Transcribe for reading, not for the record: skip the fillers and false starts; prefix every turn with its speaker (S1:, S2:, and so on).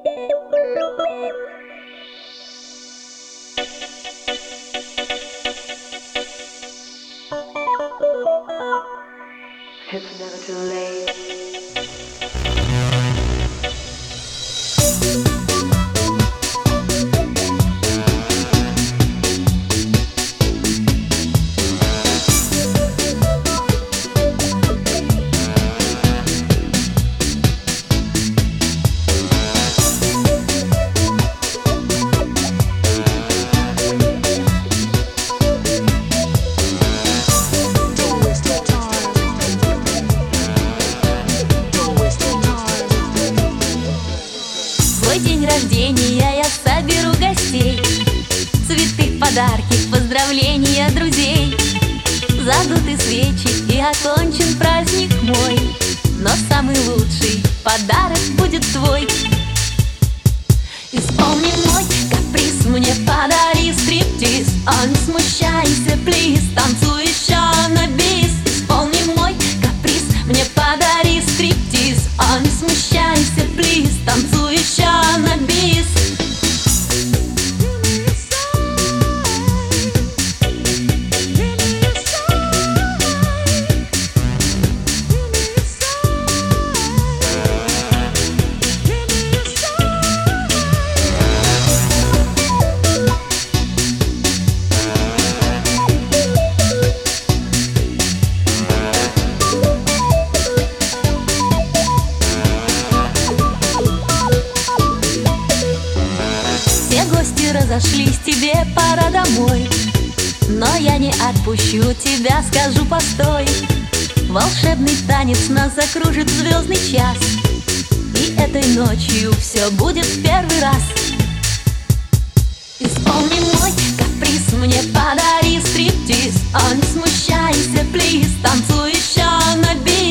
S1: It's never too late.
S2: День рождения я соберу гостей, цветы, подарки, поздравления друзей. Задуты свечи и окончен праздник мой, но самый лучший подарок будет твой. Исполни мой каприз, мне подари стриптиз. О, не смущайся, плиз, танцуй еще на бис. Исполни мой каприз, мне подари стриптиз. О, не смущайся, плиз, танцуй еще на бис. Все гости разошлись, тебе пора домой, но я не отпущу тебя, скажу постой. Волшебный танец нас закружит в звездный час, и этой ночью все будет в первый раз. Исполни мой каприз, мне подари стриптиз. О, не смущайся, плиз, танцуй еще на бис.